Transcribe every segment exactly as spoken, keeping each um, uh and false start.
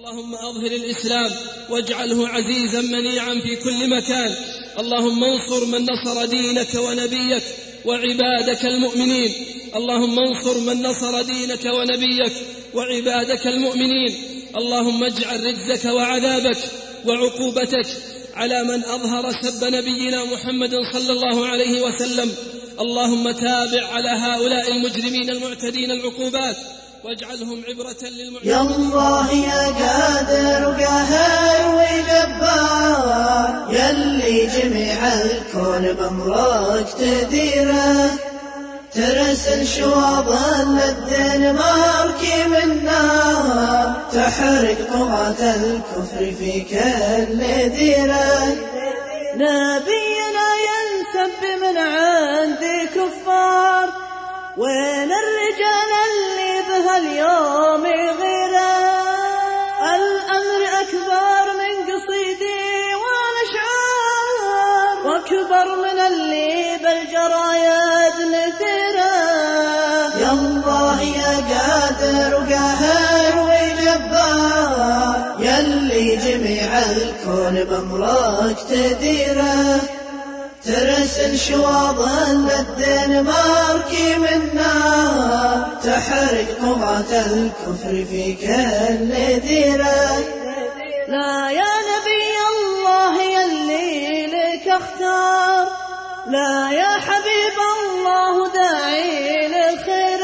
اللهم أظهر الإسلام واجعله عزيزا منيعا في كل مكان. اللهم انصر من نصر دينك ونبيك وعبادك المؤمنين. اللهم انصر من نصر دينك ونبيك وعبادك المؤمنين. اللهم اجعل رجزك وعذابك وعقوبتك على من أظهر سب نبينا محمد صلى الله عليه وسلم. اللهم تابع على هؤلاء المجرمين المعتدين العقوبات واجعلهم عبرة للمعتدين. يا الله يا قادر وقاهر وجبار، يلي جميع الكون بأمرك تديره، ترسل شواظ الدنمارك من نار، تحرق طغاة الكفر في كل ديره. نبينا ينسب من عند كفار، وين الرجال اللي بها اليوم غيره؟ الأمر أكبر من قصيدي والأشعار، وأكبر من اللي بالجرايد نثيره. يا الله يا قادر وقاهر وجبار، يلي جميع الكون بأمرك تديره، ترسل شواظ الدنمارك من نار، تحرق طغاة الكفر في كل ديره. لا يا نبي الله يلي لك اختار، لا يا حبيب الله داعي للخير،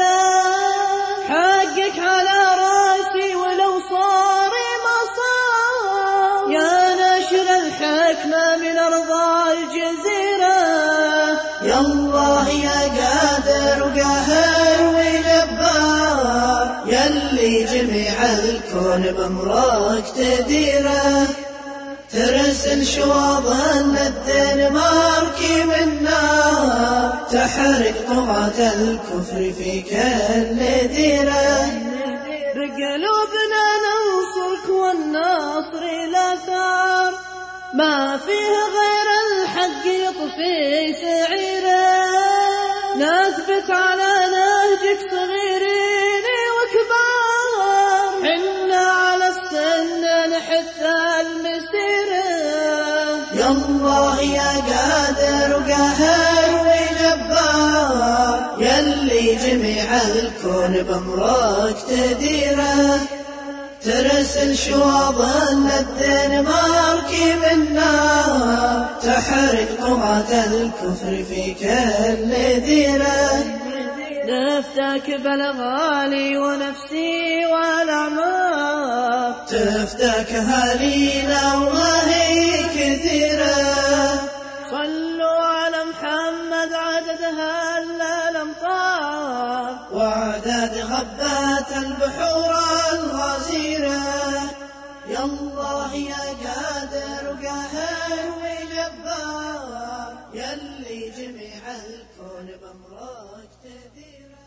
حقك على راسي ولو صار ما صار، يا ناشر الحكمة من أرض الجزيرة. يا الله يا قادر وقاهر وجبار، يلي جميع الكون بأمرك تديره، ترسل شواظ الدنمارك من نار، تحرق طغاة الكفر في كل ديره. بقلوبنا ننصرك والنصر لا ثار، ما فيه غير الحق يطفي سعيره، نثبت على نهجك صغيرين وكبار، حنا على السنة نحث المسيرة. يا الله يا قادر وقاهر وجبار، يلي جميع الكون بأمرك تديره، ترسل شواظ الدنمارك من نار، تحرق طغاة الكفر في كل ديره. نفتك بالغالي ونفسي والأعمار، تفتك هالينا وهي كثيرة. صلوا على محمد عددها الأمطار، وعدد غبات البحور الغزيرة. يا الله يا قادر وقاهر وجبار، يلي جميع الكون بأمرك تديره.